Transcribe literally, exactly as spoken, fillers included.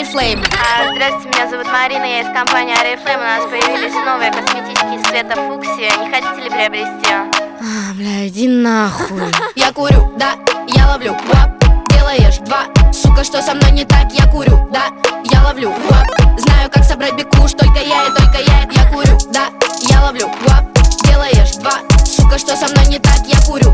Oriflame. А, Здравствуйте, меня зовут Марина, я из компании Oriflame. У нас появились новые косметические цвета фуксия. Не хотите ли приобрести? А, бля, иди нахуй. Я курю, да, я ловлю вап. Делаешь два, сука, что со мной не так? Я курю, да, я ловлю вап. Знаю, как собрать бекуш, только я и только я. Я курю, да, я ловлю вап. Делаешь два, сука, что со мной не так? Я курю,